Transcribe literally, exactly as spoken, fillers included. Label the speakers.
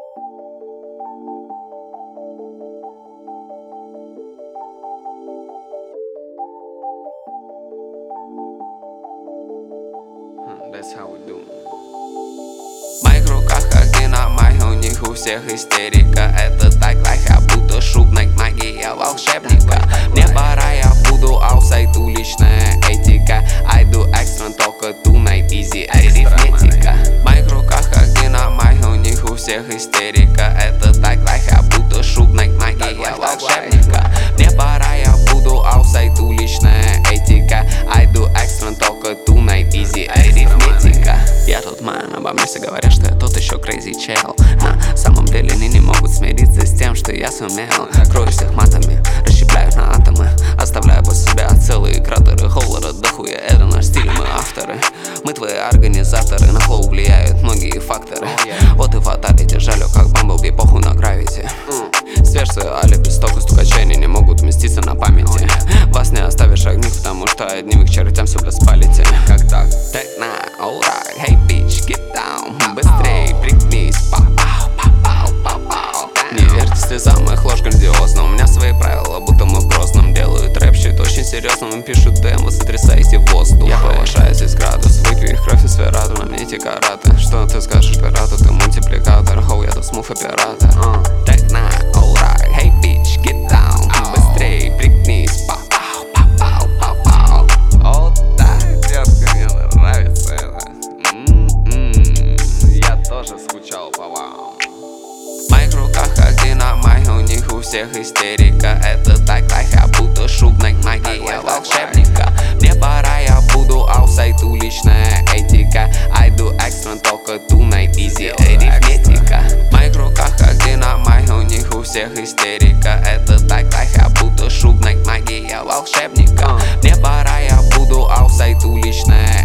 Speaker 1: That's how we do. В моих руках как динамайк, у них у всех истерика. Это так лайха, будто шубная магия волшебника. Мне пора, я буду аутсайд, уличная этика. I do extra, только tonight, easy арифметика. В моих руках как динамайк, у них у всех истерика. Это так лайха, будто шубная магия волшебника. Мне пора, я буду аутсайд, уличная этика. I do extra, только tonight, easy арифметика. Я тут мэн, обо мне все говорят, что я тот еще crazy чел. На самом деле они не могут смириться с тем, что я сумел. Крою всех матами, расщепляю на атомы, оставляю после себя целые кратеры холлера. Дохуя, это наш стиль, мы авторы. Мы твои организаторы, на флоу влияют многие факторы. Вот и фаталити, жалю как Бамблби, похуй на гравити. Свеж свое алиби, столько стукачей, они не могут вместиться на памяти. Вас не оставишь огних, потому что одним к чертям все бля спалите. Как так? Techno, alright, hey bitch, get down. Быстрей, пригнись, пау-пау, пау-пау, пау-пау. Не верьте слезам моих ложь грандиозно. У меня свои правила, будто мы в Грозном. Делают рэп щит очень серьезным, им пишут демо, сотрясайте воздух. Я повышаю здесь градус, выпью их кровь и свой разум, на мне эти караты. Что ты скажешь пирату, ты мультипликатор. Хоу, я тут смув оператор. Techno, alright, hey bitch, get down. Быстрей, пригнись, пау-пау, пау-пау, пау-пау. О да, детка, мне нравится это. Я тоже скучал по вам. В моих руках как динамайк, у них у всех истерика. Это так лайха, будто шубная магия волшебника. Мне пора, я буду аутсайд, уличная этика. I do extra, только tonight, easy арифметика. В моих руках как динамайк, у них у всех истерика. Это так лайха, будто шубная магия волшебника. Мне пора, я буду аутсайд, уличная